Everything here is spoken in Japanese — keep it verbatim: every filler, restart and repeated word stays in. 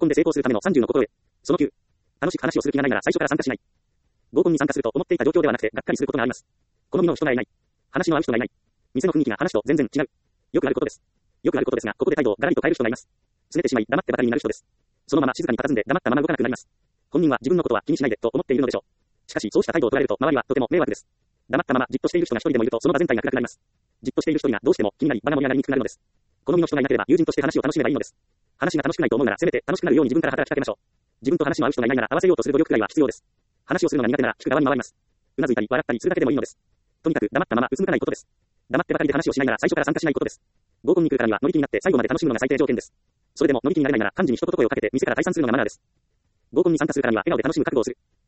で成功するためのさんじゅうの心得。そのきゅう。楽しく話をする気がないなら最初から参加しない。合コンに参加すると思っていた状況ではなくて、がっかりすることがあります。好みの人がいない。話の合う人がいない。店の雰囲気が話と全然違う。よくあることです。よくあることですが、ここで態度をガラリと変える人がいます。拗ねてしまい、黙ってばかりになる人です。そのまま静かに佇んで黙ったまま動かなくなります。本人は自分のことは気にしないでと思っているのでしょう。しかし、そうした態度を取られると、周りはとても迷惑です。黙ったままじっとしている人が一人でもいると、その場全体が暗くなります。じっとしている人がどうしても気になり、場が盛り上がりにくくなるのです。好みの人がいなければ友人として話を楽しめばいいのです。話が楽しくないと思うなら、せめて楽しくなるように自分から働きかけましょう。自分と話の合う人がいないなら合わせようとする努力くらいは必要です。話をするのが苦手なら聞く側に回ります。うなずいたり笑ったりするだけでもいいのです。とにかく黙ったままうつむかないことです。黙ってばかりで話をしないなら最初から参加しないことです。合コンに来るからには乗り気になって最後まで楽しむのが最低条件です。それでも乗り気になれないなら幹事に一言声をかけて店から退散するのがマナーです。合コンに参加するからには笑顔で楽しむ覚悟をする。